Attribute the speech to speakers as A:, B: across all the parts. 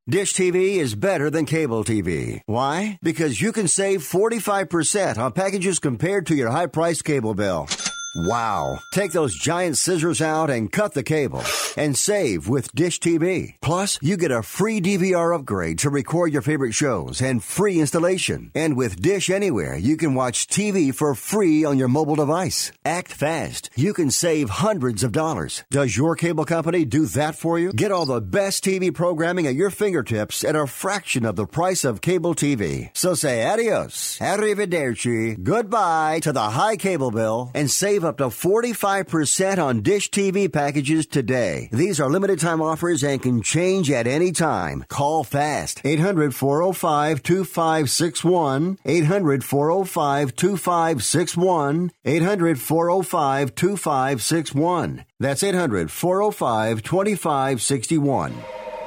A: Dish TV is better than cable TV. Why? Because you can save 45% on packages compared to your high-priced cable bill. Wow. Take those giant scissors out and cut the cable and save with Dish TV. Plus, you get a free DVR upgrade to record your favorite shows and free installation. And with Dish Anywhere, you can watch TV for free on your mobile device. Act fast. You can save hundreds of dollars. Does your cable company do that for you? Get all the best TV programming at your fingertips at a fraction of the price of cable TV. So say adios, arrivederci, goodbye to the high cable bill and save up to 45% on Dish TV packages today. These are limited time offers and can change at any time. Call fast. 800-405-2561. 800-405-2561. 800-405-2561. That's 800-405-2561.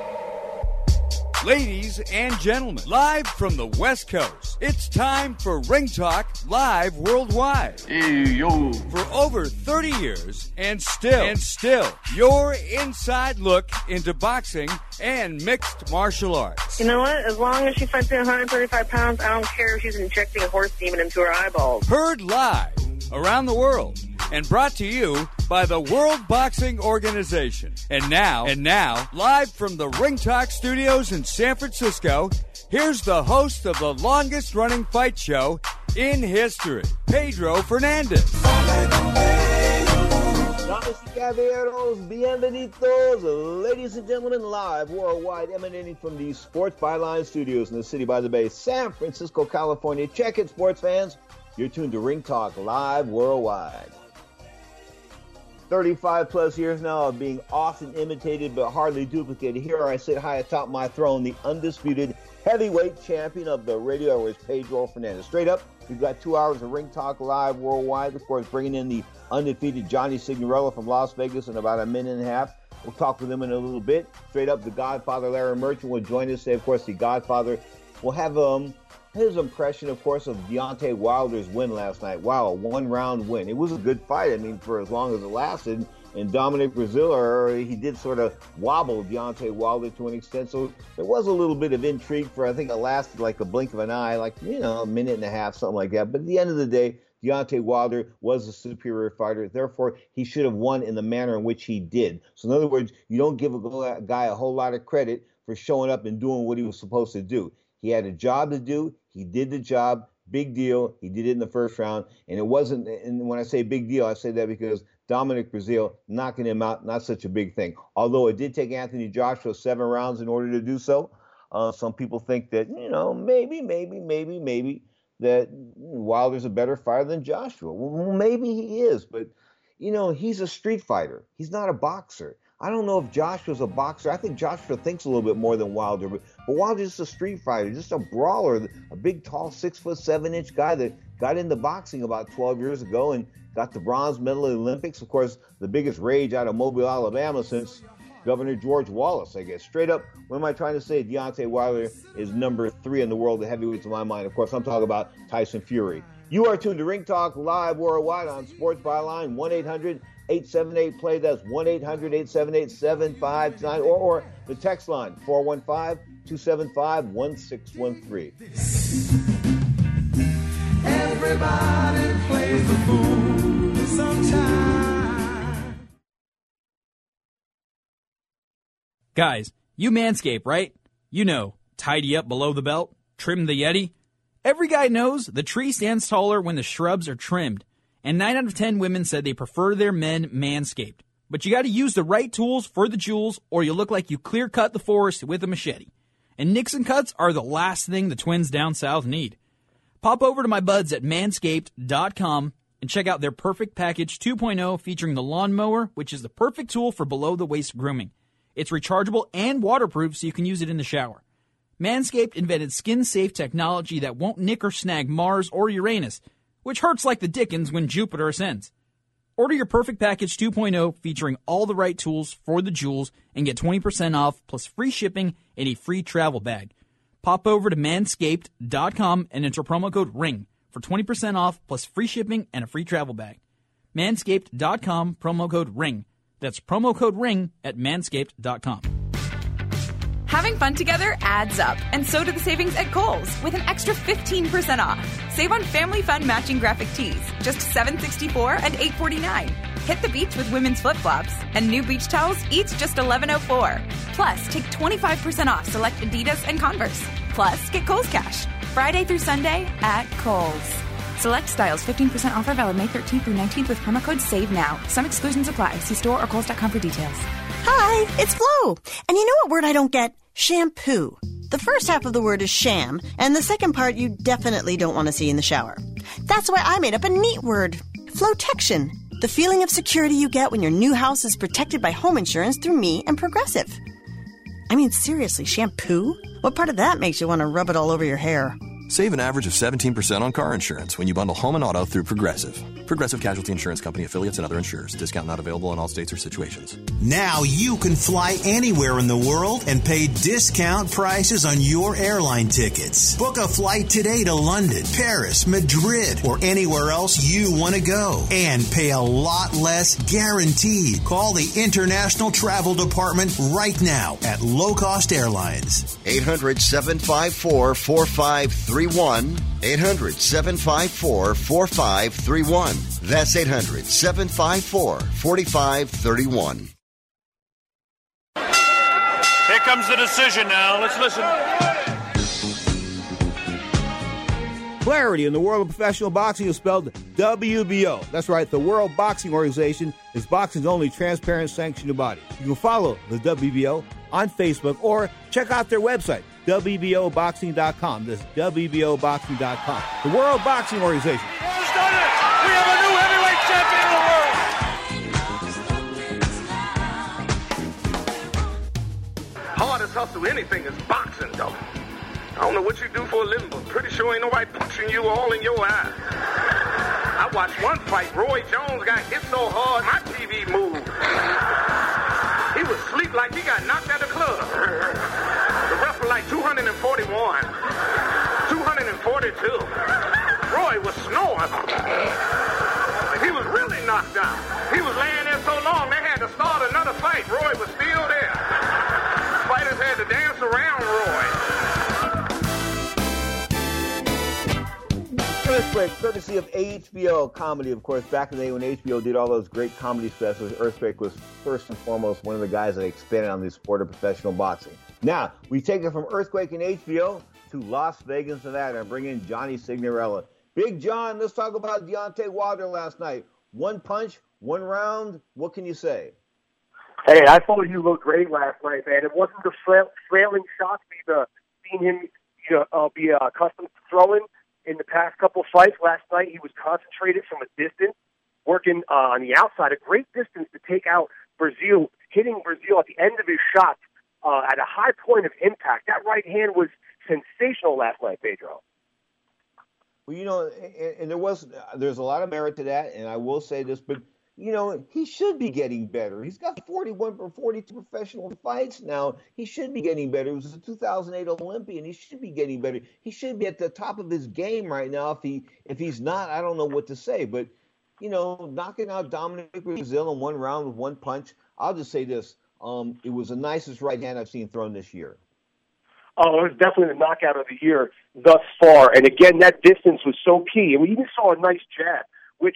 B: Ladies and gentlemen, live from the West Coast, it's time for Ring Talk Live Worldwide.
C: Hey, yo.
B: For over 30 years, and still, your inside look into boxing and mixed martial arts.
D: You know what? As long as she fights at 135 pounds, I don't care if she's injecting a horse demon into her eyeballs.
B: Heard live around the world and brought to you by the World Boxing Organization. And now, live from the Ring Talk Studios in San Francisco, here's the host of the longest-running fight show in history, Pedro Fernandez.
E: Damas y caballeros, bienvenidos, ladies and gentlemen, live worldwide, emanating from the Sports Byline Studios in the City by the Bay, San Francisco, California. Check it, sports fans. You're tuned to Ring Talk Live Worldwide. 35 plus years now of being often imitated but hardly duplicated. Here I sit high atop my throne, the undisputed heavyweight champion of the radio airways, Pedro Fernandez. Straight up, we've got 2 hours of Ring Talk Live Worldwide. Of course, bringing in the undefeated Johnny Signorella from Las Vegas in about a minute and a half. We'll talk with him in a little bit. Straight up, the Godfather Larry Merchant will join us. Of course, the Godfather will have his impression, of course, of Deontay Wilder's win last night. Wow, a one-round win. It was a good fight, I mean, for as long as it lasted. And Dominic Breazeale, he did sort of wobble Deontay Wilder to an extent. So there was a little bit of intrigue for, I think it lasted like a blink of an eye, like, a minute and a half, something like that. But at the end of the day, Deontay Wilder was the superior fighter. Therefore, he should have won in the manner in which he did. So in other words, you don't give a guy a whole lot of credit for showing up and doing what he was supposed to do. He had a job to do. He did the job. Big deal. He did it in the first round. And it wasn't, and when I say big deal, I say that because Dominic Breazeale knocking him out, not such a big thing. Although it did take Anthony Joshua 7 rounds in order to do so. Some people think that, maybe that Wilder's a better fighter than Joshua. Well, maybe he is, but, he's a street fighter. He's not a boxer. I don't know if Joshua's a boxer. I think Joshua thinks a little bit more than Wilder, but Wilder's just a street fighter, just a brawler, a big, tall, 6'7" guy that got into boxing about 12 years ago and got the bronze medal at the Olympics. Of course, the biggest rage out of Mobile, Alabama since Governor George Wallace, I guess. Straight up, what am I trying to say? Deontay Wilder is number 3 in the world of heavyweights in my mind. Of course, I'm talking about Tyson Fury. You are tuned to Ring Talk Live Worldwide on Sports Byline, 1-800-878-PLAY. That's 1-800-878-7529. Or the text line, 415-275-1613.
F: Everybody plays the fool sometime.
G: Guys, you manscape, right? Tidy up below the belt, trim the Yeti. Every guy knows the tree stands taller when the shrubs are trimmed. And 9 out of 10 women said they prefer their men manscaped. But you got to use the right tools for the jewels, or you look like you clear-cut the forest with a machete. And Nixon cuts are the last thing the twins down south need. Pop over to my buds at manscaped.com and check out their Perfect Package 2.0 featuring the lawnmower, which is the perfect tool for below-the-waist grooming. It's rechargeable and waterproof, so you can use it in the shower. Manscaped invented skin-safe technology that won't nick or snag Mars or Uranus, which hurts like the dickens when Jupiter ascends. Order your Perfect Package 2.0 featuring all the right tools for the jewels and get 20% off plus free shipping and a free travel bag. Pop over to manscaped.com and enter promo code RING for 20% off plus free shipping and a free travel bag. Manscaped.com, promo code RING. That's promo code RING at manscaped.com.
C: Having fun together adds up, and so do the savings at Kohl's with an extra 15% off. Save on family fun matching graphic tees, just $7.64 and $8.49. Hit the beach with women's flip-flops, and new beach towels, each just $11.04. Plus, take 25% off select Adidas and Converse. Plus, get Kohl's Cash. Friday through Sunday at Kohl's. Select styles, 15% offer valid May 13th through 19th with promo code SAVENOW. Some exclusions apply. See store or Kohl's.com for details.
H: Hi, it's Flo. And you know what word I don't get? Shampoo. The first half of the word is sham, and the second part you definitely don't want to see in the shower. That's why I made up a neat word. Flotection. The feeling of security you get when your new house is protected by home insurance through me and Progressive. I mean, seriously, shampoo? What part of that makes you want to rub it all over your hair?
I: Save an average of 17% on car insurance when you bundle home and auto through Progressive. Progressive Casualty Insurance Company affiliates and other insurers. Discount not available in all states or situations.
J: Now you can fly anywhere in the world and pay discount prices on your airline tickets. Book a flight today to London, Paris, Madrid, or anywhere else you want to go. And pay a lot less guaranteed. Call the International Travel Department right now at Low Cost Airlines.
A: 800-754-4531. 800-754-4531. That's 800-754-4531.
K: Here comes the decision now. Let's listen.
E: Clarity in the world of professional boxing is spelled WBO. That's right, the World Boxing Organization is boxing's only transparent sanctioned body. You can follow the WBO on Facebook or check out their website, WBOboxing.com. That's WBOboxing.com. The World Boxing Organization.
K: He has done it! We have a new heavyweight champion of the world!
L: Hardest hustle anything is boxing, though. I don't know what you do for a living, but pretty sure ain't nobody punching you all in your eye. I watched one fight. Roy Jones got hit so hard, my TV moved. He was asleep like he got knocked out of the club. The ref was like 241, 242. Roy was snoring. He was really knocked out. He was laying there so long, they had to start another fight. Roy was still there. Fighters had to dance around Roy.
E: Earthquake, courtesy of HBO Comedy, of course. Back in the day when HBO did all those great comedy specials, Earthquake was first and foremost one of the guys that expanded on the sport of professional boxing. Now, we take it from Earthquake and HBO to Las Vegas, Nevada, and bring in Johnny Signorella. Big John, let's talk about Deontay Wilder last night. One punch, one round. What can you say?
M: Hey, I thought you looked great last night, man. It wasn't the trailing shots we've seen him be accustomed to throwing in the past couple of fights. Last night, he was concentrated from a distance, working on the outside, a great distance to take out Brazil, hitting Brazil at the end of his shot at a high point of impact. That right hand was sensational last night, Pedro.
E: Well, you know, and there's a lot of merit to that, and I will say this, but you know, he should be getting better. He's got 41 or 42 professional fights now. He should be getting better. He was a 2008 Olympian. He should be getting better. He should be at the top of his game right now. If he's not, I don't know what to say. But, you know, knocking out Dominic Brazil in one round with one punch, I'll just say this. It was the nicest right hand I've seen thrown this year.
M: Oh, it was definitely the knockout of the year thus far. And, again, that distance was so key. And we even saw a nice jab, which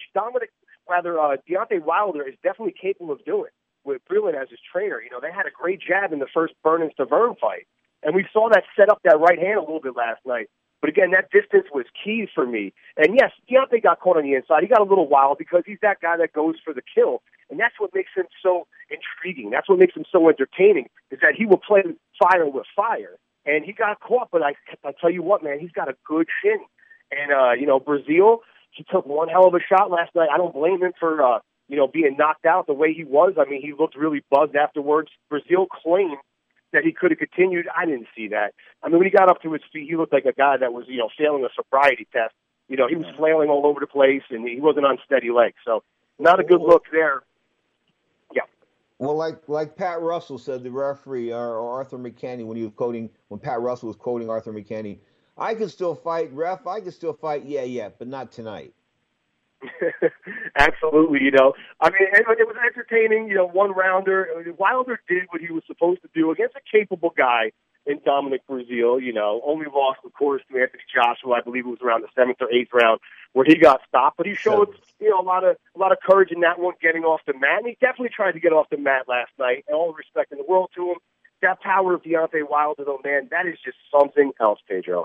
M: Deontay Wilder is definitely capable of doing with Breland as his trainer. You know, they had a great jab in the first Burns-Stavern fight. And we saw that set up that right hand a little bit last night. But, again, that distance was key for me. And, yes, Deontay got caught on the inside. He got a little wild because he's that guy that goes for the kill. And that's what makes him so intriguing. That's what makes him so entertaining, is that he will play fire with fire. And he got caught, but I tell you what, man, he's got a good chin. And, you know, Brazil, he took one hell of a shot last night. I don't blame him for, being knocked out the way he was. I mean, he looked really buzzed afterwards. Brazil claimed that he could have continued. I didn't see that. I mean, when he got up to his feet, he looked like a guy that was, failing a sobriety test. You know, he was flailing all over the place, and he wasn't on steady legs. So not a good look there. Yeah.
E: Well, like Pat Russell said, the referee, or Arthur McCanny, when Pat Russell was quoting Arthur McCanny, I can still fight, ref. I can still fight, yeah, but not tonight.
M: Absolutely, I mean, it was entertaining, one rounder. Wilder did what he was supposed to do against a capable guy in Dominic Breazeale, only lost, of course, to Anthony Joshua. I believe it was around the 7th or 8th round where he got stopped, but he showed, a lot of courage in that one, getting off the mat, and he definitely tried to get off the mat last night, and all the respect in the world to him. That power of Deontay Wilder, though, man, that is just something else, Pedro.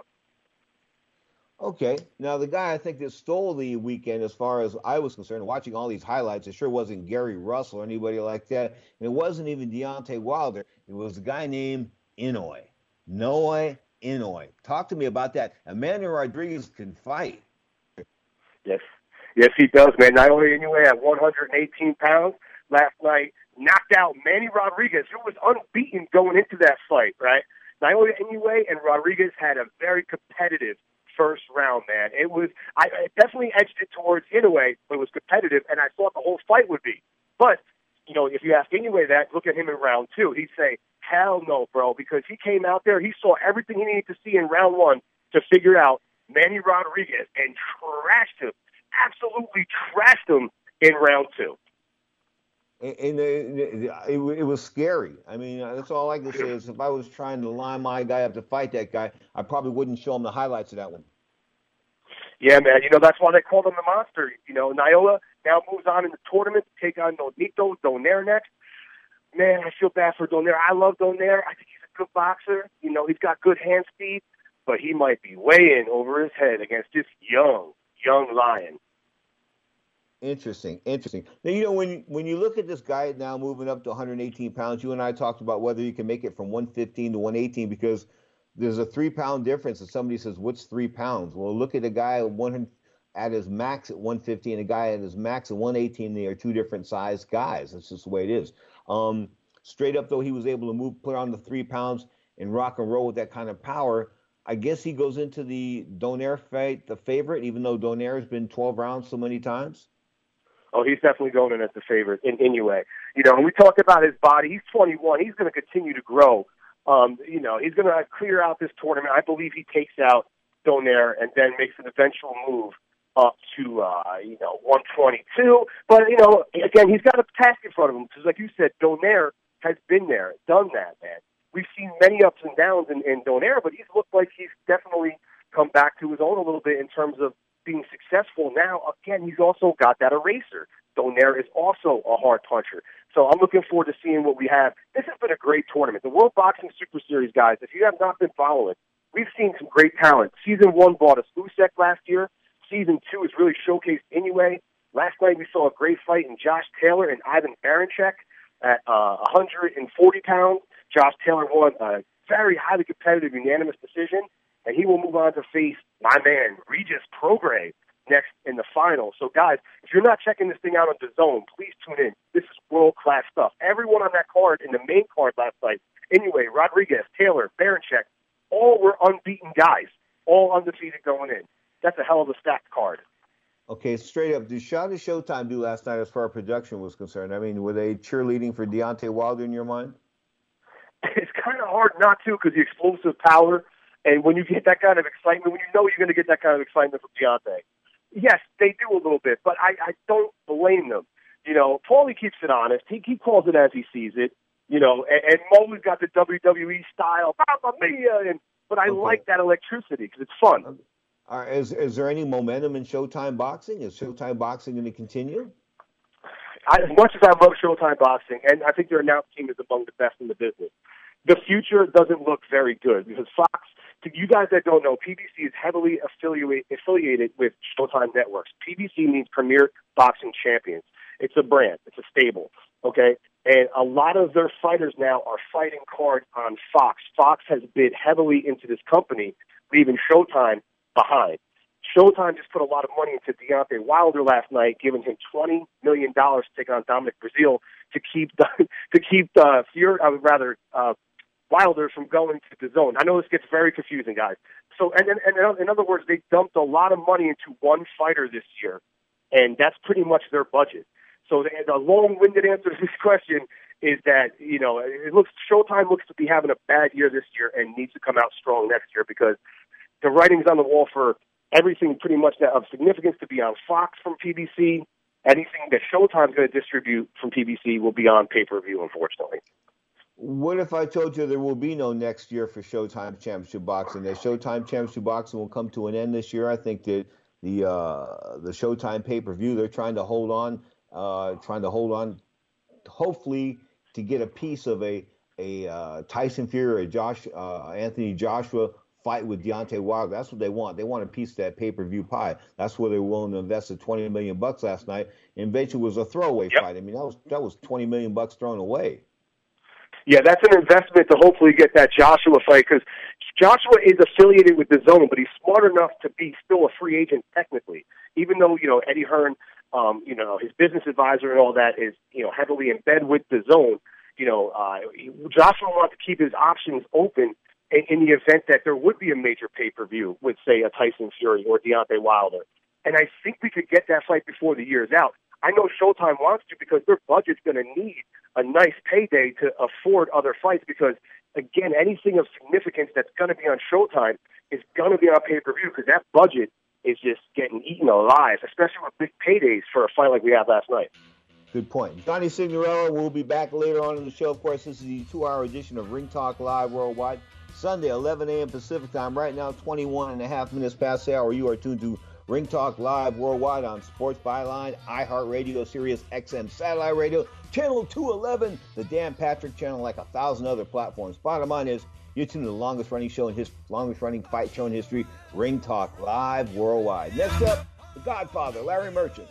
E: Okay. Now, the guy I think that stole the weekend, as far as I was concerned, watching all these highlights, it sure wasn't Gary Russell or anybody like that. And it wasn't even Deontay Wilder. It was a guy named Inoue. Naoya Inoue. Talk to me about that. Emmanuel Rodriguez can fight.
M: Yes, he does, man. Naoya Inoue at 118 pounds last night knocked out Manny Rodriguez, who was unbeaten going into that fight, right? Naoya Inoue and Rodriguez had a very competitive first round, man. I definitely edged it towards Inoue, but it was competitive, and I thought the whole fight would be. But, if you ask Inoue that, look at him in round 2, he'd say, hell no, bro, because he came out there, he saw everything he needed to see in round 1 to figure out Manny Rodriguez and trashed him, absolutely trashed him in round 2.
E: And it was scary. I mean, that's all I can say is if I was trying to line my guy up to fight that guy, I probably wouldn't show him the highlights of that one.
M: Yeah, man. That's why they called him the monster. Naoya now moves on in the tournament to take on Nonito Donaire next. Man, I feel bad for Donaire. I love Donaire. I think he's a good boxer. He's got good hand speed, but he might be way in over his head against this young lion.
E: Interesting. Now, when you look at this guy now moving up to 118 pounds, you and I talked about whether you can make it from 115 to 118 because there's a 3-pound difference. And somebody says, what's 3 pounds? Well, look at a guy at his max at 115 and a guy at his max at 118. They are two different sized guys. That's just the way it is. Straight up, though, he was able to put on the 3 pounds and rock and roll with that kind of power. I guess he goes into the Donaire fight the favorite, even though Donaire has been 12 rounds so many times.
M: Oh, he's definitely going in as the favorite in Inoue. And we talked about his body. He's 21. He's going to continue to grow. He's going to clear out this tournament. I believe he takes out Donaire and then makes an eventual move up to, 122. But, again, he's got a task in front of him because, like you said, Donaire has been there, done that, man. We've seen many ups and downs in Donaire, but he's looked like he's definitely come back to his own a little bit in terms of being successful now. Again, he's also got that eraser. Donaire is also a hard puncher. So I'm looking forward to seeing what we have. This has been a great tournament. The World Boxing Super Series, guys, if you have not been following, we've seen some great talent. Season 1 brought us Usyk last year. Season 2 has really showcased Inoue. Last night we saw a great fight in Josh Taylor and Ivan Baranchyk at 140 pounds. Josh Taylor won a very highly competitive unanimous decision, and he will move on to face my man, Regis Prograis, next in the final. So, guys, if you're not checking this thing out on DAZN, please tune in. This is world-class stuff. Everyone on that card, in the main card last night, Inoue, Rodriguez, Taylor, Baranchyk, all were unbeaten guys, all undefeated going in. That's a hell of a stacked card.
E: Okay, straight up, did Shot of Showtime do last night as far as production was concerned? I mean, were they cheerleading for Deontay Wilder in your mind?
M: It's kind of hard not to because the explosive power, and when you get that kind of excitement, when you know you're going to get that kind of excitement from Deontay. Yes, they do a little bit, but I don't blame them. Paulie keeps it honest. He calls it as he sees it. And Mo's got the WWE style, Mamma Mia, but I like that electricity because it's fun.
E: Is there any momentum in Showtime Boxing? Is Showtime Boxing going to continue?
M: As much as I love Showtime Boxing, and I think their announce team is among the best in the business, the future doesn't look very good because Fox, to you guys that don't know, PBC is heavily affiliated with Showtime Networks. PBC means Premier Boxing Champions. It's a brand. It's a stable, okay? And a lot of their fighters now are fighting cards on Fox. Fox has bid heavily into this company, leaving Showtime behind. Showtime just put a lot of money into Deontay Wilder last night, giving him $20 million to take on Dominic Breazeale to keep Wilder from going to DAZN. I know this gets very confusing, guys. So, and in other words, they dumped a lot of money into one fighter this year, and that's pretty much their budget. So the long-winded answer to this question is that, Showtime looks to be having a bad year this year and needs to come out strong next year because the writing's on the wall for everything pretty much that of significance to be on Fox from PBC. Anything that Showtime's going to distribute from PBC will be on pay-per-view, unfortunately.
E: What if I told you there will be no next year for Showtime Championship Boxing? That Showtime Championship Boxing will come to an end this year. I think that the Showtime pay-per-view, they're trying to hold on, hopefully to get a piece of a Tyson Fury or Anthony Joshua fight with Deontay Wilder. That's what they want. They want a piece of that pay-per-view pie. That's where they were willing to invest the $20 million last night. And eventually was a throwaway fight. I mean, that was $20 million thrown away.
M: Yeah, that's an investment to hopefully get that Joshua fight, because Joshua is affiliated with DAZN, but he's smart enough to be still a free agent technically. Even though, Eddie Hearn, his business advisor and all that is, heavily in bed with DAZN, Joshua wants to keep his options open in the event that there would be a major pay-per-view with, say, a Tyson Fury or Deontay Wilder. And I think we could get that fight before the year's out. I know Showtime wants to, because their budget's going to need a nice payday to afford other fights, because, again, anything of significance that's going to be on Showtime is going to be on pay-per-view, because that budget is just getting eaten alive, especially with big paydays for a fight like we had last night.
E: Good point. Johnny Signorello will be back later on in the show. Of course, this is the 2-hour edition of Ring Talk Live Worldwide. Sunday, 11 a.m. Pacific time. Right now, 21 and a half minutes past the hour. You are tuned to Ring Talk Live Worldwide on Sports Byline, iHeartRadio, Sirius XM Satellite Radio, Channel 211, the Dan Patrick Channel, like 1,000 other platforms. Bottom line is, you're tuned to the longest-running fight show in history, Ring Talk Live Worldwide. Next up, the Godfather, Larry Merchant.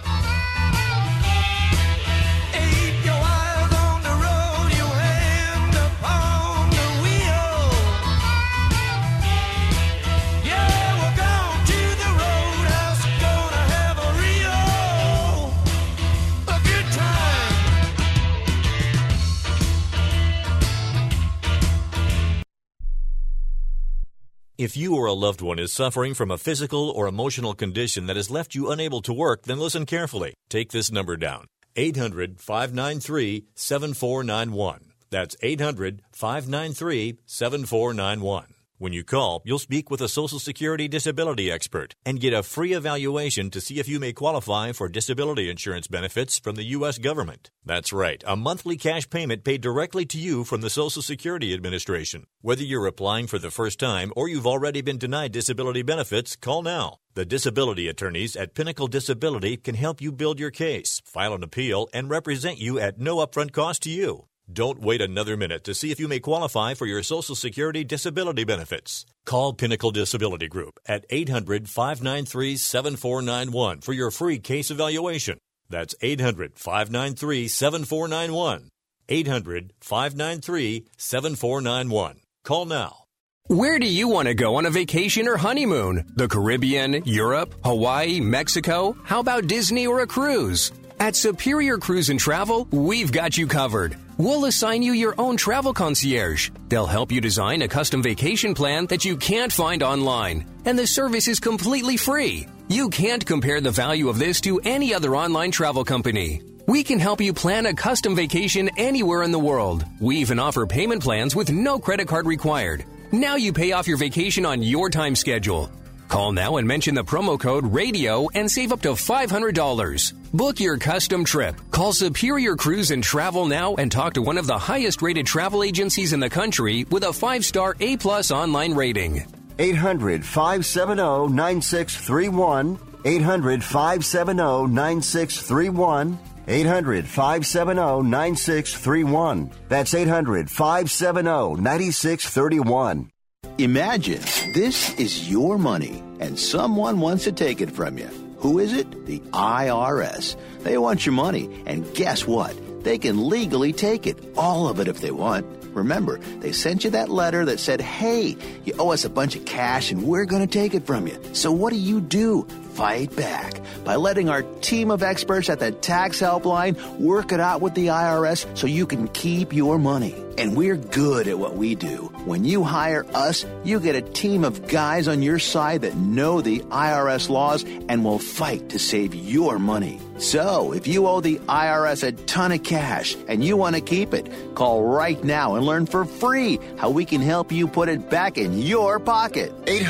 N: If you or a loved one is suffering from a physical or emotional condition that has left you unable to work, then listen carefully. Take this number down. 800-593-7491. That's 800-593-7491. When you call, you'll speak with a Social Security disability expert and get a free evaluation to see if you may qualify for disability insurance benefits from the U.S. government. That's right, a monthly cash payment paid directly to you from the Social Security Administration. Whether you're applying for the first time or you've already been denied disability benefits, call now. The disability attorneys at Pinnacle Disability can help you build your case, file an appeal, and represent you at no upfront cost to you. Don't wait another minute to see if you may qualify for your Social Security disability benefits. Call Pinnacle Disability Group at 800-593-7491 for your free case evaluation. That's 800-593-7491. 800-593-7491. Call now.
O: Where do you want to go on a vacation or honeymoon? The Caribbean, Europe, Hawaii, Mexico? How about Disney or a cruise? At Superior Cruise and Travel, we've got you covered. We'll assign you your own travel concierge. They'll help you design a custom vacation plan that you can't find online. And the service is completely free. You can't compare the value of this to any other online travel company. We can help you plan a custom vacation anywhere in the world. We even offer payment plans with no credit card required. Now you pay off your vacation on your time schedule. Call now and mention the promo code RADIO and save up to $500. Book your custom trip. Call Superior Cruise and Travel now and talk to one of the highest-rated travel agencies in the country with a 5-star A+ online rating.
A: 800-570-9631. 800-570-9631. 800-570-9631. That's 800-570-9631.
P: Imagine this is your money and someone wants to take it from you. Who is it? The IRS. They want your money, and guess what? They can legally take it, all of it if they want. Remember, they sent you that letter that said, hey, you owe us a bunch of cash and we're going to take it from you. So what do? fight back by letting our team of experts at the Tax Helpline work it out with the IRS so you can keep your money. And we're good at what we do. When you hire us, you get a team of guys on your side that know the IRS laws and will fight to save your money. So, if you owe the IRS a ton of cash and you want to keep it, call right now and learn for free how we can help you put it back in your pocket.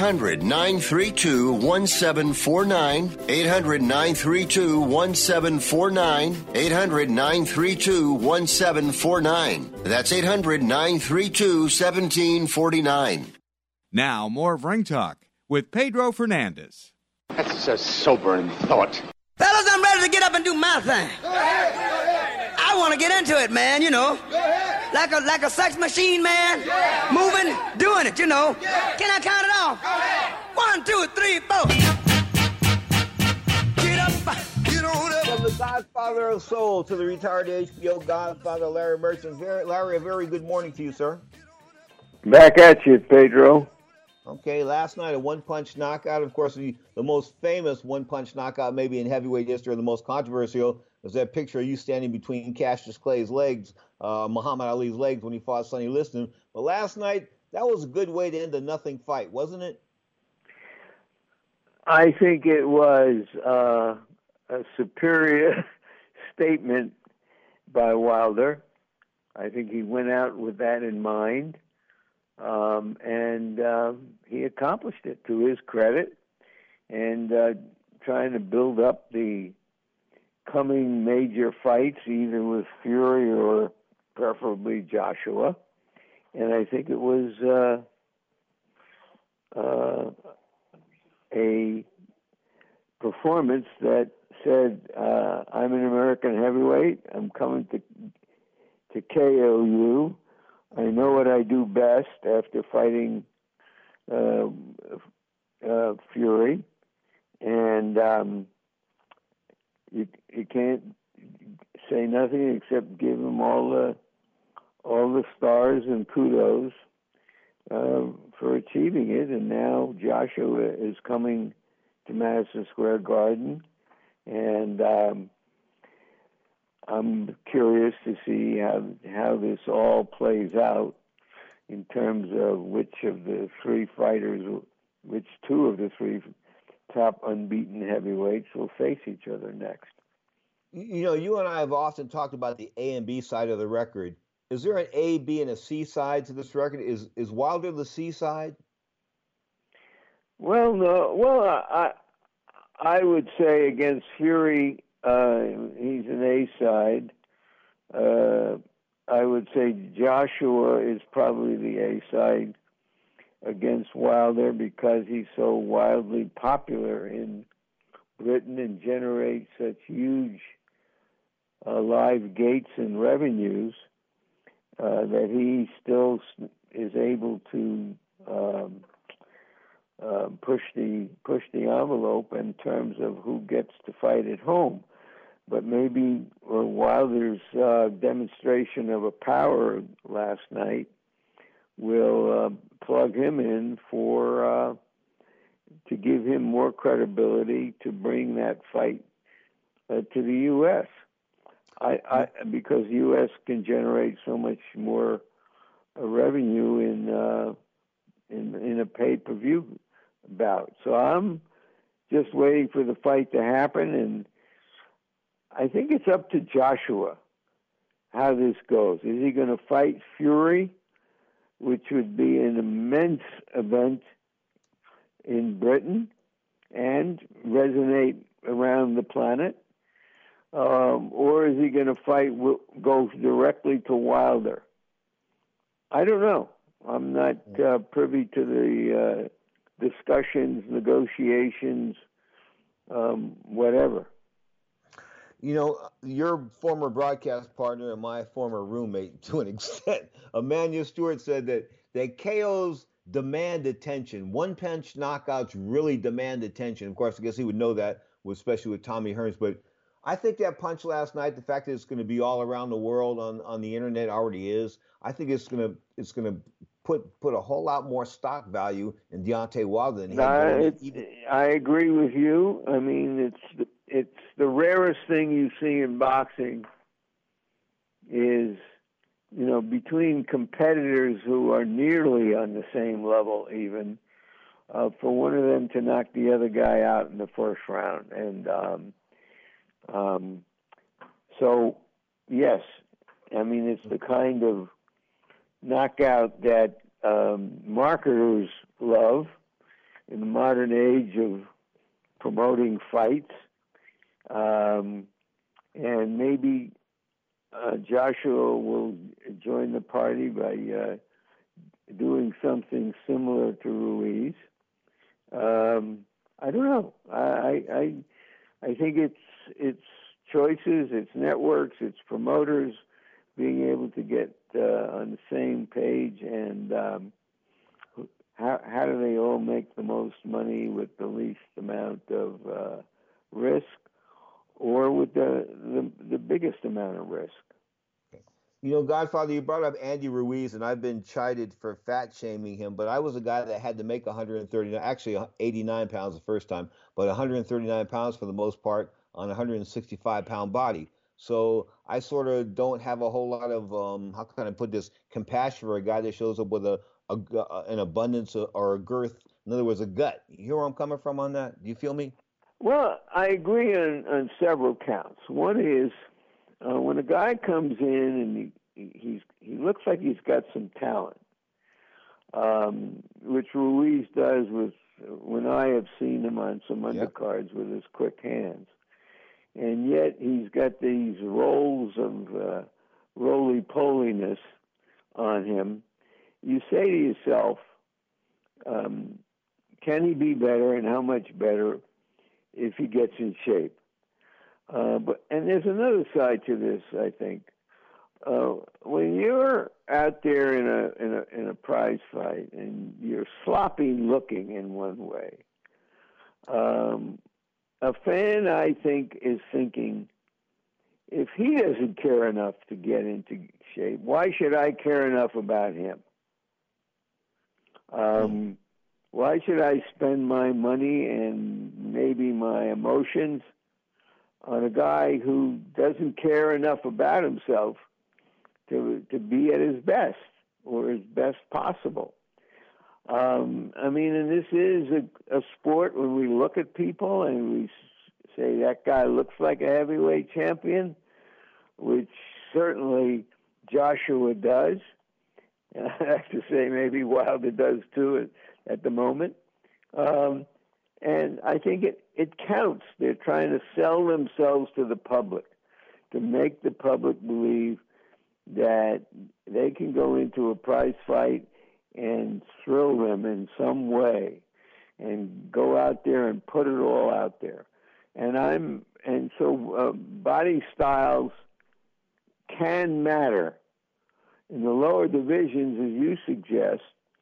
A: 800-932-1749. 800-932-1749. 800-932-1749. That's 800-932-1749.
B: Now, more of Ring Talk with Pedro Fernandez.
Q: That's a sobering thought.
R: Fellas, I'm ready to get up and do my thing.
F: Go ahead.
R: I want to get into it, man, you know. Like a sex machine, man. Moving, doing it, you know. Can I count it off? 1, 2, 3, 4. Get up, get on up.
E: From the Godfather of Soul to the retired HBO Godfather, Larry Merchant. Larry, a very good morning to you, sir.
S: Back at you, Pedro.
E: Okay, last night a one-punch knockout. Of course, the most famous one-punch knockout maybe in heavyweight history, the most controversial, was that picture of you standing between Cassius Clay's legs, Muhammad Ali's legs when he fought Sonny Liston. But last night, that was a good way to end a nothing fight, wasn't it?
S: I think it was a superior statement by Wilder. I think he went out with that in mind. And he accomplished it to his credit, and trying to build up the coming major fights, either with Fury or preferably Joshua. And I think it was a performance that said, I'm an American heavyweight, I'm coming to KO you. I know what I do best after fighting Fury, and you can't say nothing except give him all the stars and kudos for achieving it. And now Joshua is coming to Madison Square Garden, and I'm curious to see how this all plays out in terms of which of the three fighters, which two of the three top unbeaten heavyweights will face each other next.
E: You know, you and I have often talked about the A and B side of the record. Is there an A, B, and a C side to this record? Is Wilder the C side?
S: Well, no. Well, I would say against Fury, he's an A side. I would say Joshua is probably the A side against Wilder because he's so wildly popular in Britain and generates such huge live gates and revenues that he still is able to push the envelope in terms of who gets to fight at home. But maybe Wilder's demonstration of a power last night will plug him in for to give him more credibility to bring that fight to the U.S. Because U.S. can generate so much more revenue in a pay-per-view bout. So I'm just waiting for the fight to happen, and I think it's up to Joshua how this goes. Is he going to fight Fury, which would be an immense event in Britain and resonate around the planet? Or is he going to go directly to Wilder? I don't know. I'm not privy to the discussions, negotiations, whatever.
E: You know, your former broadcast partner and my former roommate, to an extent, Emmanuel Stewart, said that KOs demand attention. One-punch knockouts really demand attention. Of course, I guess he would know that, especially with Tommy Hearns. But I think that punch last night, the fact that it's going to be all around the world on the internet already is. I think it's going to put a whole lot more stock value in Deontay Wilder than him.
S: I agree with you. I mean, it's the rarest thing you see in boxing is, you know, between competitors who are nearly on the same level even, for one of them to knock the other guy out in the first round. And so, yes, I mean, it's the kind of knockout that marketers love in the modern age of promoting fights. And maybe Joshua will join the party by doing something similar to Ruiz. I don't know. I think it's choices, it's networks, it's promoters being able to get on the same page, and how do they all make the most money with the least amount of risk, or with the biggest amount of risk.
E: You know, Godfather, you brought up Andy Ruiz, and I've been chided for fat shaming him, but I was a guy that had to make 139, actually 89 pounds the first time, but 139 pounds for the most part on a 165-pound body. So I sort of don't have a whole lot of, how can I put this, compassion for a guy that shows up with an abundance or a girth, in other words, a gut. You hear where I'm coming from on that? Do you feel me?
S: Well, I agree on several counts. One is when a guy comes in and he looks like he's got some talent, which Ruiz does when I have seen him on some undercards with his quick hands. And yet he's got these rolls of roly-poliness on him. You say to yourself, can he be better, and how much better if he gets in shape? And there's another side to this, I think. When you're out there in a prize fight and you're sloppy looking in one way, a fan, I think, is thinking, if he doesn't care enough to get into shape, why should I care enough about him? Why should I spend my money and maybe my emotions on a guy who doesn't care enough about himself to be at his best or as best possible? I mean, and this is a sport when we look at people and we say that guy looks like a heavyweight champion, which certainly Joshua does. I have to say maybe Wilder does too at the moment. And I think it counts. They're trying to sell themselves to the public, to make the public believe that they can go into a prize fight and thrill them in some way and go out there and put it all out there. And so body styles can matter. In the lower divisions, as you suggest,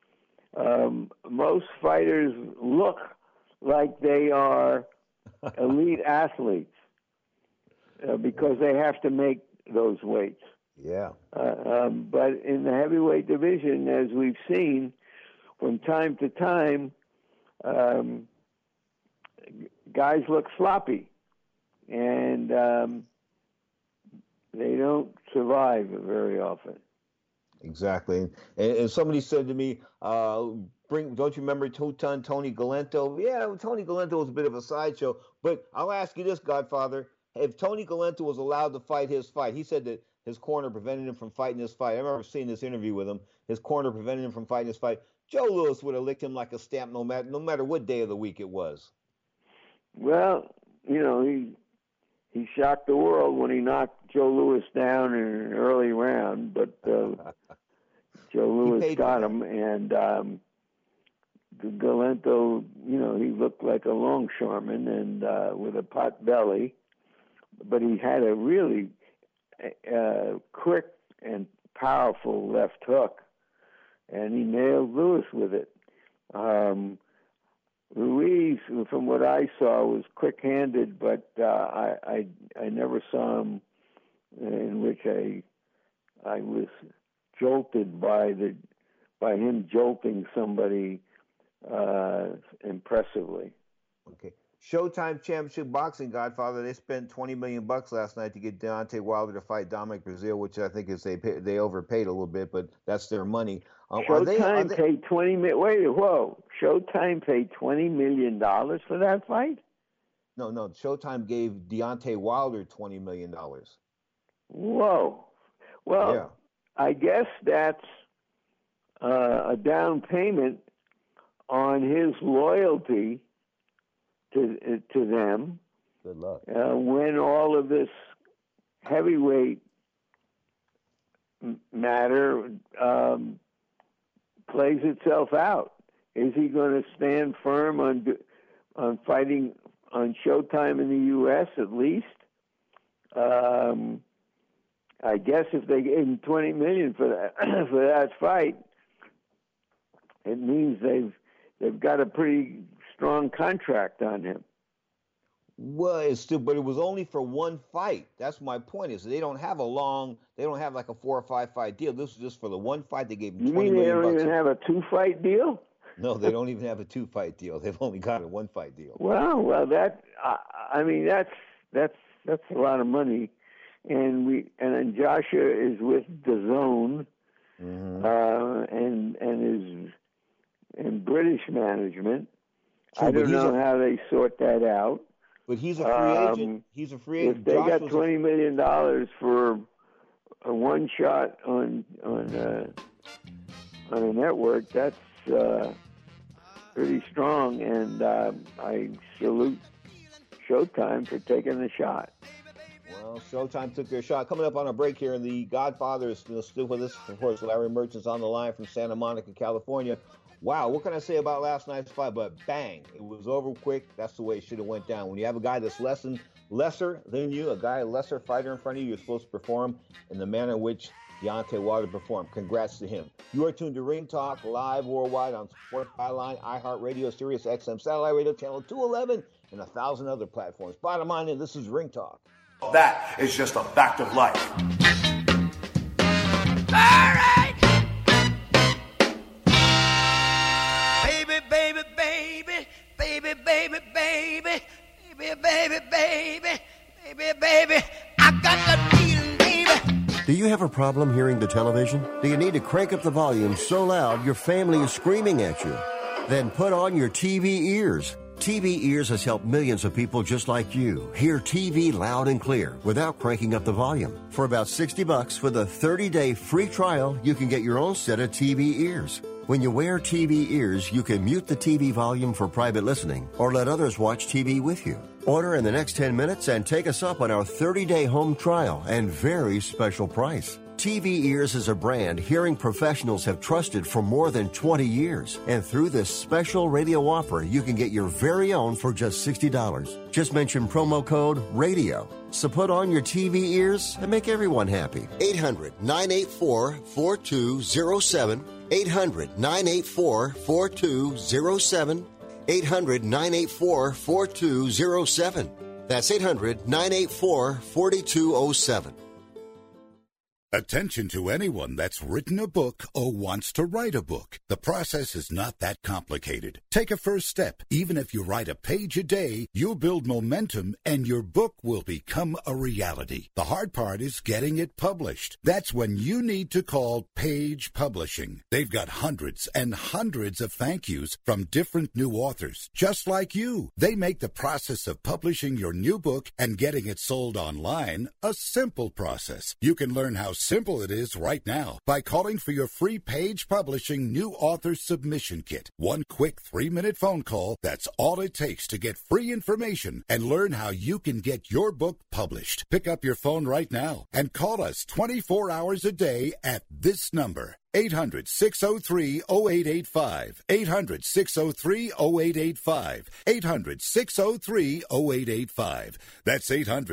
S: most fighters look like they are elite athletes because they have to make those weights.
E: Yeah.
S: But in the heavyweight division, as we've seen from time to time, guys look sloppy, and they don't survive very often.
E: Exactly. And somebody said to me, don't you remember two-ton Tony Galento? Yeah, Tony Galento was a bit of a sideshow. But I'll ask you this, Godfather. If Tony Galento was allowed to fight his fight, he said that his corner prevented him from fighting his fight. I remember seeing this interview with him. His corner prevented him from fighting his fight. Joe Louis would have licked him like a stamp no matter what day of the week it was.
S: Well, you know, he shocked the world when he knocked Joe Louis down in an early round, but Joe Louis got him, and Galento, you know, he looked like a longshoreman and with a pot belly, but he had a really quick and powerful left hook, and he nailed Louis with it. Ruiz, from what I saw, was quick-handed, but I never saw him in which I was jolted by the by him jolting somebody impressively.
E: Okay. Showtime Championship Boxing, Godfather, they spent $20 million last night to get Deontay Wilder to fight Dominic Breazeale, which I think is they overpaid a little bit, but that's their money.
S: Showtime paid $20 million. Wait, whoa! Showtime paid $20 million for that fight?
E: No. Showtime gave Deontay Wilder $20 million.
S: Whoa! Well,
E: yeah.
S: I guess that's a down payment on his loyalty to them.
E: Good luck.
S: When all of this heavyweight matter plays itself out, is he going to stand firm on fighting on Showtime in the U.S. at least? I guess if they gave him $20 million for that fight, it means they've got a pretty strong contract on him.
E: Well, but it was only for one fight. That's my point. Is they don't have like a 4 or 5 fight deal. This was just for the one fight. They gave him $20 million.
S: You mean they don't even have a 2-fight deal?
E: No, they don't even have a 2-fight deal. They've only got a 1-fight deal.
S: Well, that's a lot of money, and then Joshua is with DAZN, and is in British management.
E: True,
S: I don't know how they sort that out.
E: But he's a free agent. He's a free agent.
S: If they got $20 million for a one shot on a network, that's pretty strong. And I salute Showtime for taking the shot.
E: Well, Showtime took their shot. Coming up on a break here, and the Godfather is still with us. Of course, Larry Merchant's on the line from Santa Monica, California. Wow, what can I say about last night's fight? But bang, it was over quick. That's the way it should have went down. When you have a guy that's lesser than you, a lesser fighter in front of you, you're supposed to perform in the manner in which Deontay Wilder performed. Congrats to him. You are tuned to Ring Talk live worldwide on Sports Byline, iHeartRadio, Sirius XM, Satellite Radio, Channel 211, and 1,000 other platforms. Bottom line, and this is Ring Talk.
T: That is just a fact of life.
R: All right. Baby, I got the feeling, baby.
A: Do you have a problem hearing the television? Do you need to crank up the volume so loud your family is screaming at you? Then put on your TV ears. TV Ears has helped millions of people just like you hear TV loud and clear without cranking up the volume. For about $60 with a 30-day free trial, you can get your own set of TV Ears. When you wear TV Ears, you can mute the TV volume for private listening or let others watch TV with you. Order in the next 10 minutes and take us up on our 30-day home trial and very special price. TV Ears is a brand hearing professionals have trusted for more than 20 years. And through this special radio offer, you can get your very own for just $60. Just mention promo code RADIO. So put on your TV ears and make everyone happy. 800-984-4207. 800-984-4207. 800-984-4207. That's 800-984-4207.
U: Attention to anyone that's written a book or wants to write a book. The process is not that complicated. Take a first step. Even if you write a page a day, you'll build momentum and your book will become a reality. The hard part is getting it published. That's when you need to call Page Publishing. They've got hundreds and hundreds of thank yous from different new authors, just like you. They make the process of publishing your new book and getting it sold online a simple process. You can learn how simple it is right now by calling for your free Page Publishing New Author Submission Kit. One quick 3-minute phone call, that's all it takes to get free information and learn how you can get your book published. Pick up your phone right now and call us 24 hours a day at this number. 800-603-0885. 800-603-0885. 800-603-0885. That's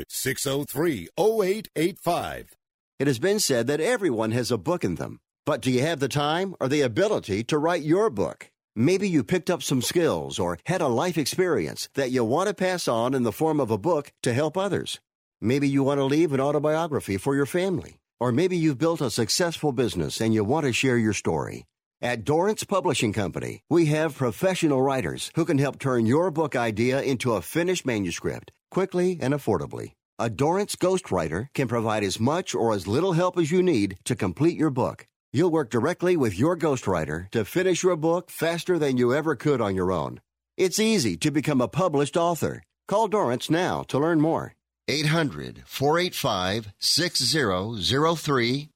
U: 800-603-0885.
A: It has been said that everyone has a book in them. But do you have the time or the ability to write your book? Maybe you picked up some skills or had a life experience that you want to pass on in the form of a book to help others. Maybe you want to leave an autobiography for your family. Or maybe you've built a successful business and you want to share your story. At Dorrance Publishing Company, we have professional writers who can help turn your book idea into a finished manuscript quickly and affordably. A Dorrance ghostwriter can provide as much or as little help as you need to complete your book. You'll work directly with your ghostwriter to finish your book faster than you ever could on your own. It's easy to become a published author. Call Dorrance now to learn more. 800-485-6003.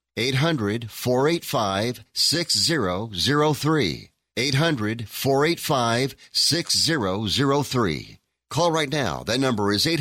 A: 800-485-6003. 800-485-6003. Call right now. That number is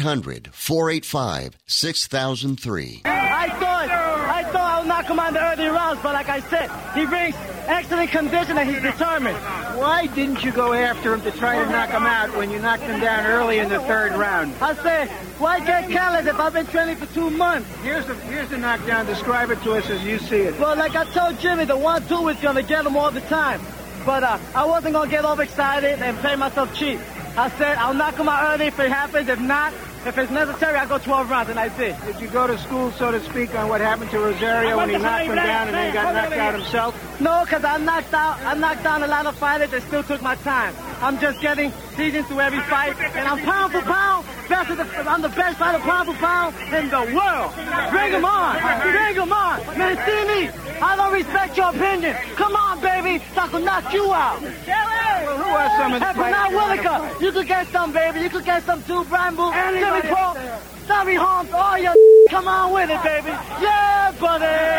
A: 800-485-6003.
D: I thought I would knock him on the early rounds, but like I said, he brings excellent condition and he's determined.
V: Why didn't you go after him to try to knock him out when you knocked him down early in the third round?
D: I said, why get careless if I've been training for 2 months?
V: Here's the knockdown. Describe it to us as you see it.
D: Well, like I told Jimmy, the 1-2 is going to get him all the time. But I wasn't going to get overexcited and play myself cheap. I said, I'll knock him out early if it happens. If not, if it's necessary, I'll go 12 rounds, and I did.
V: Did you go to school, so to speak, on what happened to Rosario when he knocked him down and then he got knocked out himself?
D: No, because I knocked down a lot of fighters that still took my time. I'm just getting seasons to every fight, and I'm pound for pound. I'm the best fighter pound for pound in the world. Bring him on. Bring him on. Mancini, I don't respect your opinion. Come on, baby, so I can knock you out.
V: Well, who are some of the fighters?
D: Now, Williker, you could get some, baby. You could get some too, Brian Boo, Jimmy Paul, Tommy Holmes, all your come on with it, baby. Yeah, buddy.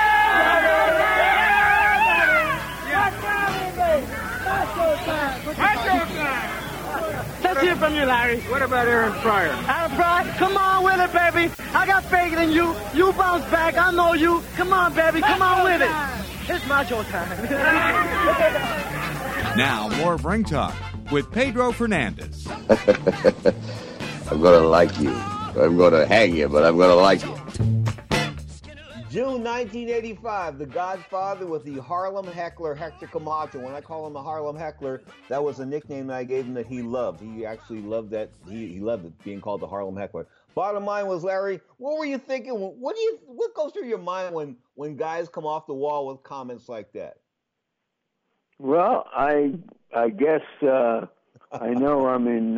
D: Let's hear from you, Larry.
V: What about Aaron Pryor?
D: Aaron Pryor, come on with it, baby. I got faith in you. You bounce back. I know you. Come on, baby. Come on with it. It's macho time.
B: Now, more of Ring Talk with Pedro Fernandez.
W: I'm going to like you. I'm going to hang you, but I'm going to like you.
E: June 1985, the Godfather with the Harlem Heckler, Hector Camacho. When I call him the Harlem Heckler, that was a nickname that I gave him that he loved. He actually loved that. He loved it, being called the Harlem Heckler. Bottom line was, Larry, what were you thinking? What goes through your mind when guys come off the wall with comments like that?
S: Well, I guess I know I'm in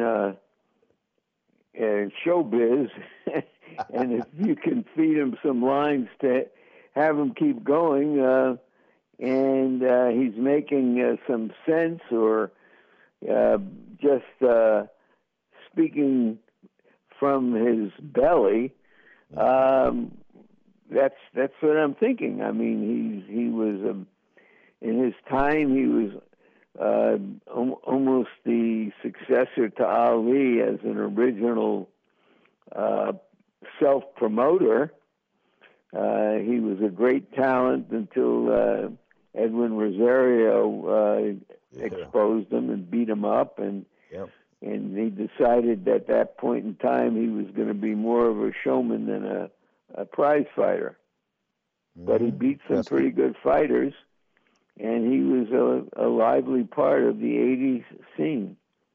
S: showbiz, and if you can feed him some lines to have him keep going, and he's making some sense or just speaking from his belly, that's what I'm thinking. I mean, he was in his time, he was almost the successor to Ali as an original self-promoter. He was a great talent until Edwin Rosario exposed him and beat him up, and he decided at that point in time he was going to be more of a showman than a prize fighter. But he beat some pretty good fighters, and he was a lively part of the 80s scene.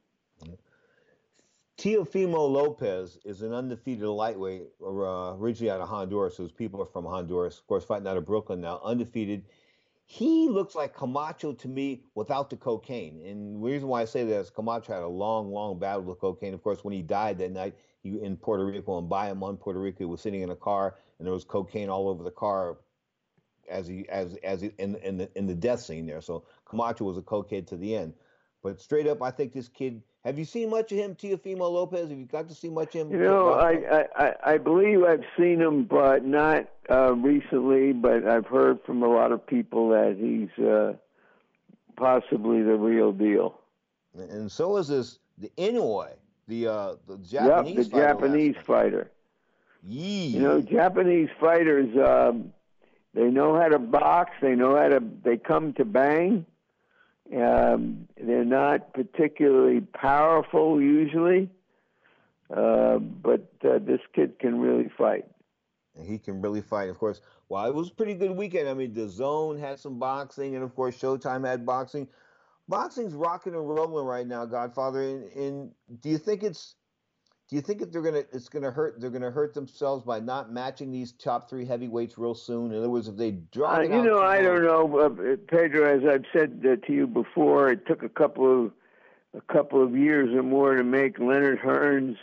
E: Teofimo Lopez is an undefeated lightweight, originally out of Honduras. His people are from Honduras, of course, fighting out of Brooklyn now, undefeated. He looks like Camacho to me without the cocaine. And the reason why I say that is Camacho had a long, long battle with cocaine. Of course, when he died that night, he in Puerto Rico, in Bayamon, Puerto Rico, he was sitting in a car, and there was cocaine all over the car as he in the death scene there. So Camacho was a cokehead to the end. But straight up, I think this kid. Have you seen much of him, Teofimo Lopez? Have you got to see much of him?
S: You know, I believe I've seen him, but not recently. But I've heard from a lot of people that he's possibly the real deal.
E: And so is the Inoue, the Japanese fighter.
S: Japanese fighter.
E: Yee.
S: You know, Japanese fighters, they know how to box. They know how to. They come to bang. They're not particularly powerful usually, but this kid can really fight.
E: And he can really fight, of course. Well, it was a pretty good weekend. I mean, DAZN had some boxing, and of course, Showtime had boxing. Boxing's rocking and rolling right now, Godfather. And do you think Do you think that they're gonna hurt themselves by not matching these top 3 heavyweights real soon? In other words, if they draw it out,
S: I don't know, Pedro. As I've said to you before, it took a couple of years or more to make Leonard Hearns.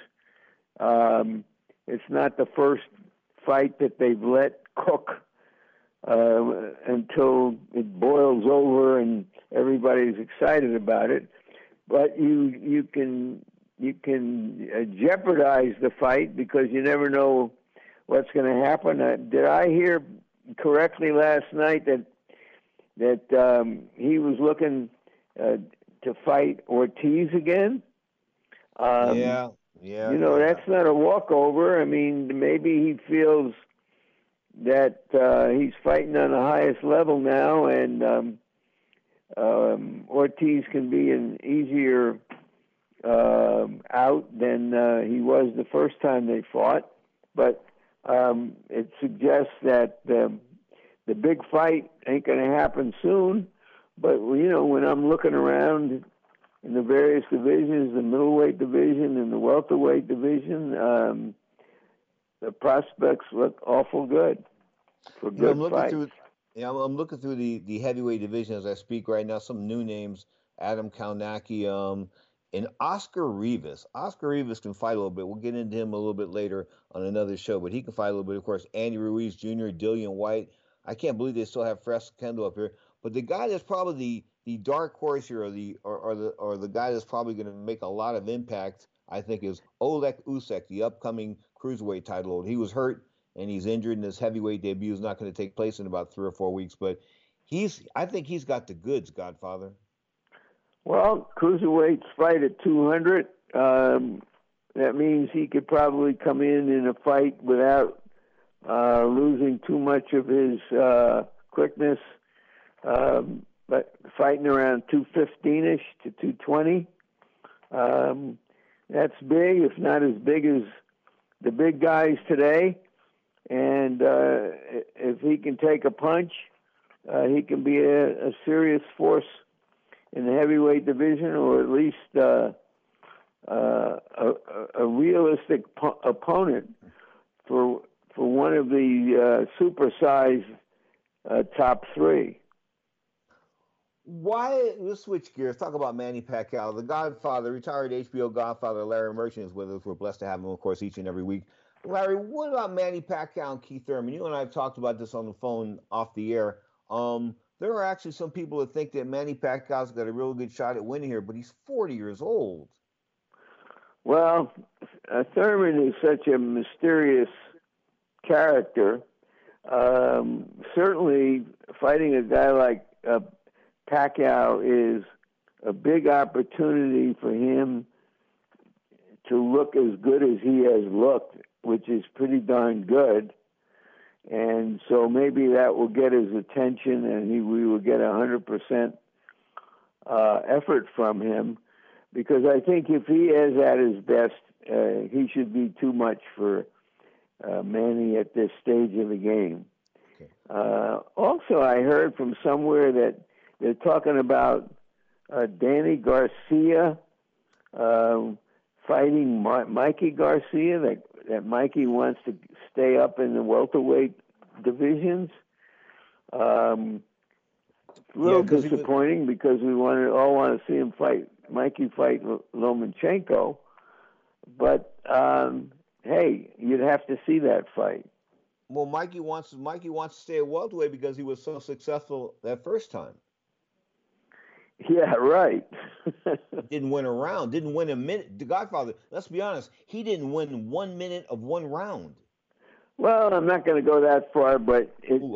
S: It's not the first fight that they've let cook until it boils over and everybody's excited about it. But you can jeopardize the fight because you never know what's going to happen. Did I hear correctly last night that he was looking to fight Ortiz again?
E: Yeah.
S: That's not a walkover. I mean, maybe he feels that he's fighting on the highest level now, and Ortiz can be an easier out than he was the first time they fought. But it suggests that the big fight ain't going to happen soon. But, when I'm looking around in the various divisions, the middleweight division and the welterweight division, the prospects look awful good for good fights.
E: I'm looking through the heavyweight division as I speak right now. Some new names: Adam Kalnacki, and Oscar Rivas. Oscar Rivas can fight a little bit. We'll get into him a little bit later on another show, but he can fight a little bit. Of course, Andy Ruiz Jr., Dillian White. I can't believe they still have Fresco Kendall up here. But the guy that's probably the dark horse here, or the guy that's probably going to make a lot of impact, I think, is Oleg Usyk, the upcoming cruiserweight title holder. He was hurt and he's injured, and his heavyweight debut is not going to take place in about 3 or 4 weeks. But I think he's got the goods, Godfather.
S: Well, cruiserweights fight at 200. That means he could probably come in a fight without losing too much of his quickness. But fighting around 215-ish to 220. That's big, if not as big as the big guys today. And if he can take a punch, he can be a serious force in the heavyweight division, or at least a realistic opponent for one of the supersized top 3.
E: Let's switch gears. Talk about Manny Pacquiao, the Godfather, retired HBO Godfather. Larry Merchant is with us. We're blessed to have him, of course, each and every week. Larry, what about Manny Pacquiao and Keith Thurman? You and I have talked about this on the phone off the air. There are actually some people that think that Manny Pacquiao's got a real good shot at winning here, but he's 40 years old.
S: Well, Thurman is such a mysterious character. Certainly, fighting a guy like Pacquiao is a big opportunity for him to look as good as he has looked, which is pretty darn good. And so maybe that will get his attention, and we will get 100% effort from him. Because I think if he is at his best, he should be too much for Manny at this stage of the game. Okay. Also, I heard from somewhere that they're talking about Danny Garcia fighting Mikey Garcia, that Mikey wants to stay up in the welterweight divisions. A little disappointing because we all want to see him Mikey fight Lomachenko. But, hey, you'd have to see that fight.
E: Well, Mikey wants to stay at welterweight because he was so successful that first time.
S: Yeah, right.
E: Didn't win a round. Didn't win a minute. The Godfather, let's be honest, he didn't win 1 minute of one round.
S: Well, I'm not going to go that far, but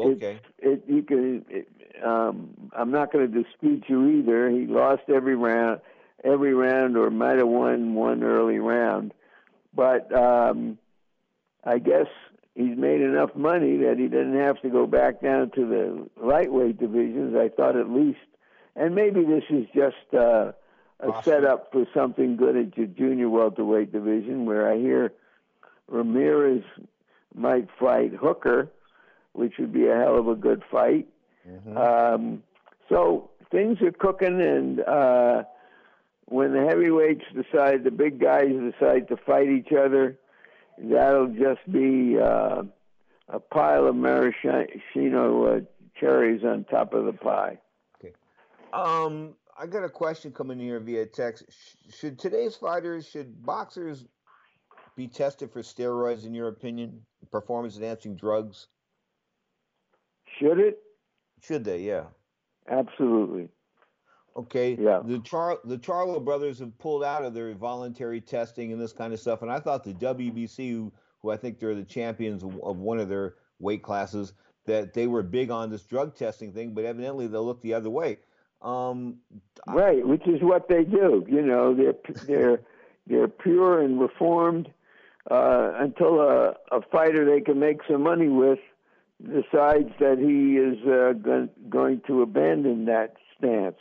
S: I'm not going to dispute you either. He lost every round, or might have won one early round. But I guess he's made enough money that he doesn't have to go back down to the lightweight divisions. I thought at least. And maybe this is just a setup for something good at your junior welterweight division, where I hear Ramirez might fight Hooker, which would be a hell of a good fight. Mm-hmm. So things are cooking, and when the heavyweights decide, the big guys decide to fight each other, that'll just be a pile of maraschino cherries on top of the pie.
E: Okay. I got a question coming here via text. Should today's fighters, should boxers be tested for steroids, in your opinion? Performance-enhancing drugs?
S: Should it?
E: Should they, yeah.
S: Absolutely.
E: Okay.
S: Yeah.
E: The Charlo brothers have pulled out of their voluntary testing and this kind of stuff, and I thought the WBC, who I think they're the champions of one of their weight classes, that they were big on this drug testing thing, but evidently they'll look the other way.
S: Right, which is what they do. You know, they're pure and reformed until a fighter they can make some money with decides that he is going to abandon that stance.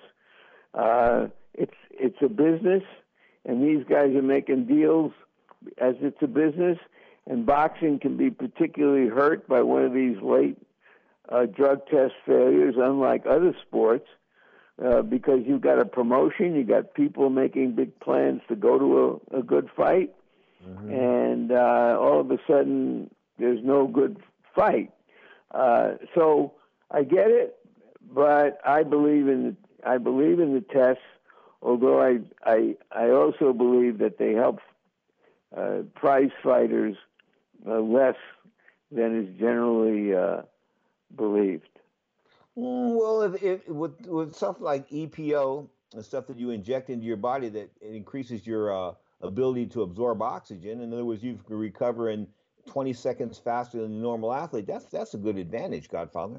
S: It's a business, and these guys are making deals as it's a business, and boxing can be particularly hurt by one of these late drug test failures, unlike other sports, because you've got a promotion, you got people making big plans to go to a good fight, and all of a sudden there's no good fight. So I get it, but I believe in the tests. Although I also believe that they help prize fighters less than is generally believed.
E: Well, if with stuff like EPO and stuff that you inject into your body that it increases your ability to absorb oxygen. In other words, you can recover in 20 seconds faster than a normal athlete. That's a good advantage, Godfather.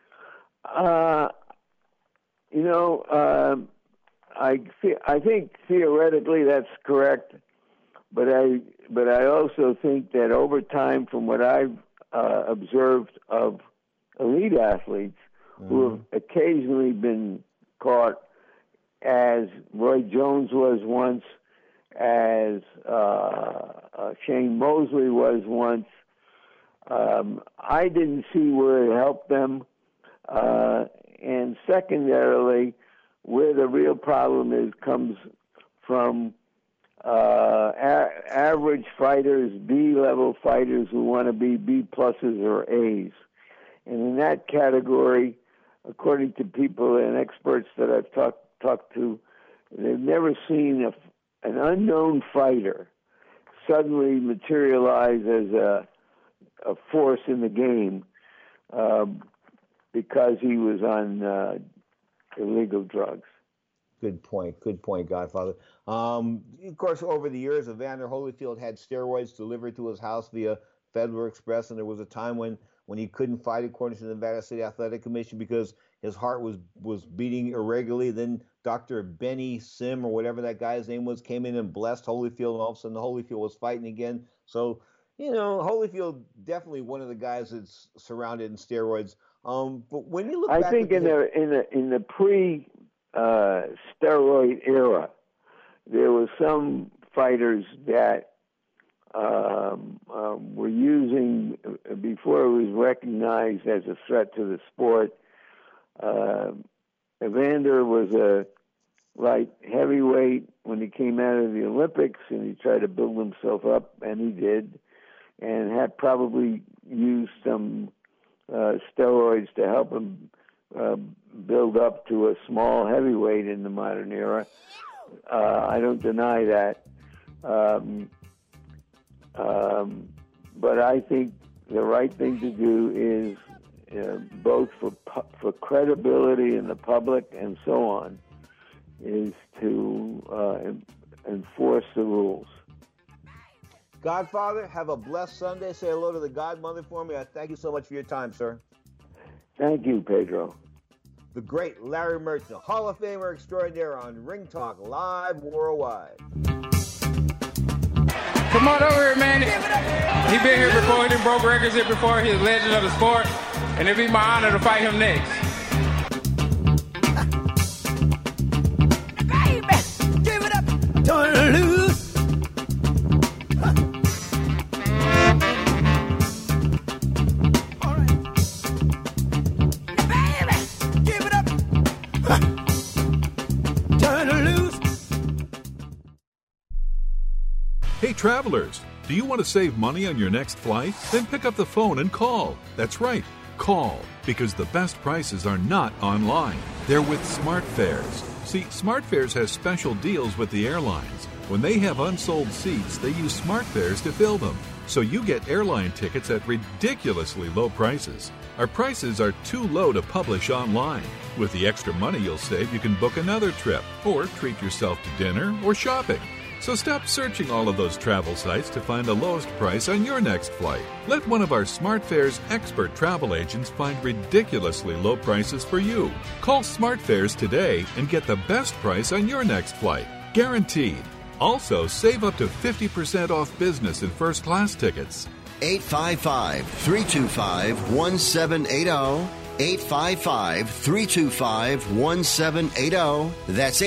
S: I think theoretically that's correct, but I also think that over time, from what I've observed of elite athletes who have occasionally been caught, as Roy Jones was once, as Shane Mosley was once, I didn't see where it helped them. And secondarily, where the real problem comes from average fighters, B-level fighters who want to be B pluses or A's. And in that category, according to people and experts that I've talked to, they've never seen an unknown fighter suddenly materialize as a force in the game because he was on illegal drugs.
E: Good point, Godfather. Of course, over the years, Evander Holyfield had steroids delivered to his house via Federal Express, and there was a time when he couldn't fight, according to the Nevada State Athletic Commission, because his heart was beating irregularly. Then Dr. Benny Sim, or whatever that guy's name was, came in and blessed Holyfield, and all of a sudden Holyfield was fighting again. So, Holyfield definitely one of the guys that's surrounded in steroids. But when you look back, I think
S: in the pre steroid era, there were some fighters that were using, before it was recognized as a threat to the sport. Evander was a light heavyweight when he came out of the Olympics, and he tried to build himself up, and he did, and had probably used some steroids to help him build up to a small heavyweight in the modern era. I don't deny that. But I think the right thing to do is, both for credibility in the public and so on, is to enforce the rules.
E: Godfather, have a blessed Sunday. Say hello to the Godmother for me. I thank you so much for your time, sir.
S: Thank you, Pedro.
E: The great Larry Merchant, Hall of Famer extraordinaire on Ring Talk Live Worldwide.
C: Come on over here, man. He been here before. He done broke records here before. He's a legend of the sport. And it'd be my honor to fight him next.
K: Baby, give it up. Don't lose. All right. Baby, give it up. Turn loose.
G: Hey travelers, do you want to save money on your next flight? Then pick up the phone and call. That's right, call, because the best prices are not online. They're with SmartFares. See, SmartFares has special deals with the airlines. When they have unsold seats, they use SmartFares to fill them. So you get airline tickets at ridiculously low prices. Our prices are too low to publish online. With the extra money you'll save, you can book another trip or treat yourself to dinner or shopping. So stop searching all of those travel sites to find the lowest price on your next flight. Let one of our SmartFares expert travel agents find ridiculously low prices for you. Call SmartFares today and get the best price on your next flight. Guaranteed. Also, save up to 50% off business and first class tickets.
A: 855-325-1780. 855-325-1780. That's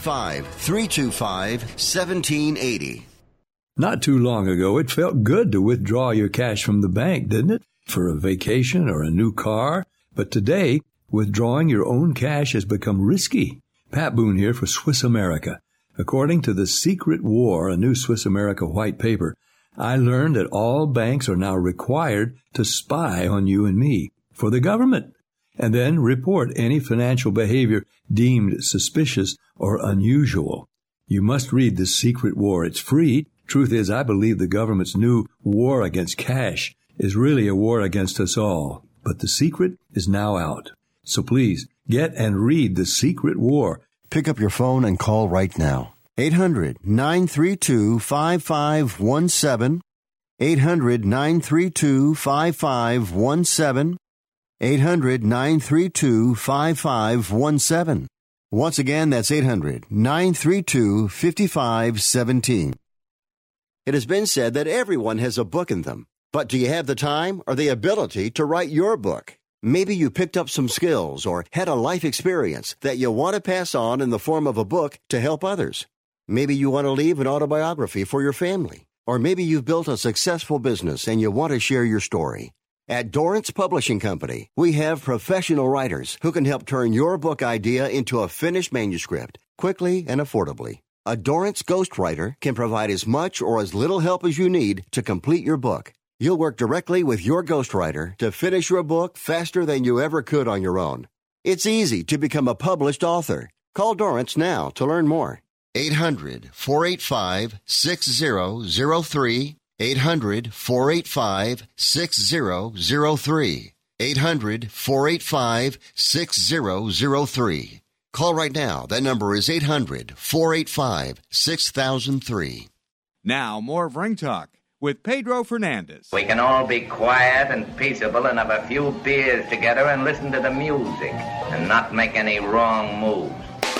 A: 855-325-1780.
H: Not too long ago, it felt good to withdraw your cash from the bank, didn't it? For a vacation or a new car. But today, withdrawing your own cash has become risky. Pat Boone here for Swiss America. According to The Secret War, a new Swiss America white paper, I learned that all banks are now required to spy on you and me for the government, and then report any financial behavior deemed suspicious or unusual. You must read The Secret War. It's free. Truth is, I believe the government's new war against cash is really a war against us all. But the secret is now out. So please, get and read The Secret War.
A: Pick up your phone and call right now. 800-932-5517. 800-932-5517. 800-932-5517. Once again, that's 800-932-5517. It has been said that everyone has a book in them. But do you have the time or the ability to write your book? Maybe you picked up some skills or had a life experience that you want to pass on in the form of a book to help others. Maybe you want to leave an autobiography for your family. Or maybe you've built a successful business and you want to share your story. At Dorrance Publishing Company, we have professional writers who can help turn your book idea into a finished manuscript quickly and affordably. A Dorrance ghostwriter can provide as much or as little help as you need to complete your book. You'll work directly with your ghostwriter to finish your book faster than you ever could on your own. It's easy to become a published author. Call Dorrance now to learn more. 800-485-6003. 800-485-6003. 800-485-6003. Call right now. That number is 800-485-6003.
B: Now, more of Ring Talk with Pedro Fernandez.
I: We can all be quiet and peaceable and have a few beers together and listen to the music and not make any wrong moves.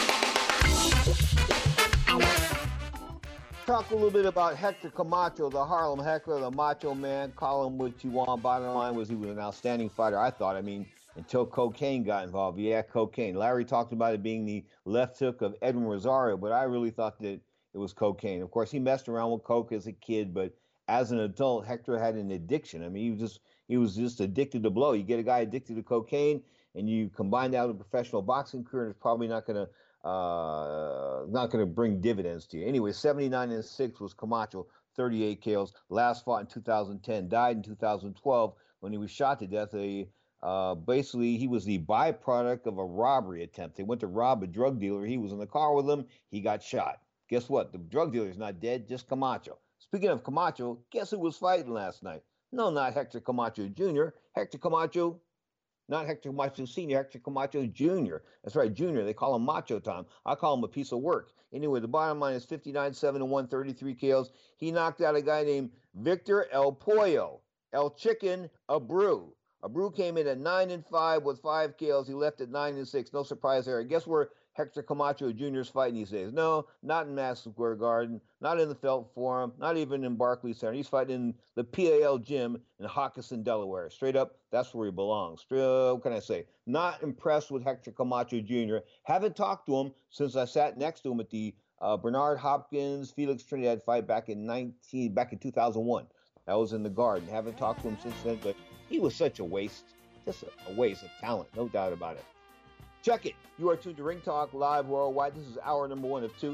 E: Talk a little bit about Hector Camacho, the Harlem Heckler, the Macho Man. Call him what you want. Bottom line was he was an outstanding fighter, I thought. I mean, until cocaine got involved. Yeah, cocaine. Larry talked about it being the left hook of Edwin Rosario, but I really thought that it was cocaine. Of course, he messed around with coke as a kid, but as an adult, Hector had an addiction. I mean, he was just addicted to blow. You get a guy addicted to cocaine, and you combine that with a professional boxing career, and it's probably not going to bring dividends to you. Anyway, 79-6 was Camacho, 38 KOs. Last fought in 2010, died in 2012 when he was shot to death. Basically, he was the byproduct of a robbery attempt. They went to rob a drug dealer. He was in the car with them. He got shot. Guess what? The drug dealer's not dead, just Camacho. Speaking of Camacho, guess who was fighting last night? No, not Hector Camacho Jr. Hector Camacho, not Hector Camacho Sr., Hector Camacho Jr. That's right, Jr. They call him Macho Tom. I call him a piece of work. Anyway, the bottom line is 59-7 and 133 KOs. He knocked out a guy named Victor El Pollo, El Chicken Abreu. Abreu came in at 9-5 with 5 KOs. He left at 9-6. No surprise there. Guess where Hector Camacho Jr. is fighting these days? No, not in Madison Square Garden, not in the Felt Forum, not even in Barclays Center. He's fighting in the PAL gym in Hockinson, Delaware. Straight up, that's where he belongs. What can I say? Not impressed with Hector Camacho Jr. Haven't talked to him since I sat next to him at the Bernard Hopkins Felix Trinidad fight back in 2001. That was in the Garden. Haven't talked to him since then, but he was such a waste. Just a waste of talent, no doubt about it. Check it. You are tuned to Ring Talk Live Worldwide. This is hour number 1 of 2.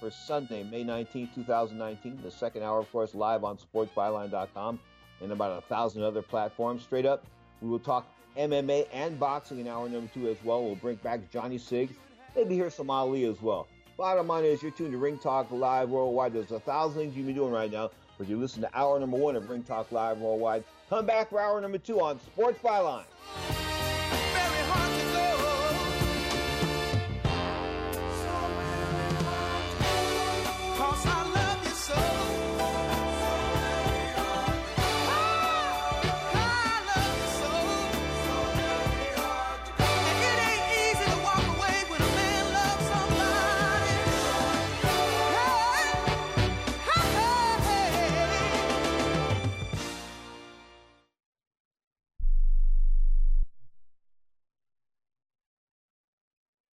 E: for Sunday, May 19, 2019. The second hour, of course, live on sportsbyline.com and about 1,000 other platforms. Straight up, we will talk MMA and boxing in hour number 2 as well. We'll bring back Johnny Siggs, maybe hear some Ali as well. Bottom line is, you're tuned to Ring Talk Live Worldwide. There's 1,000 things you can be doing right now, but you listen to hour number 1 of Ring Talk Live Worldwide. Come back for hour number 2 on Sports Byline.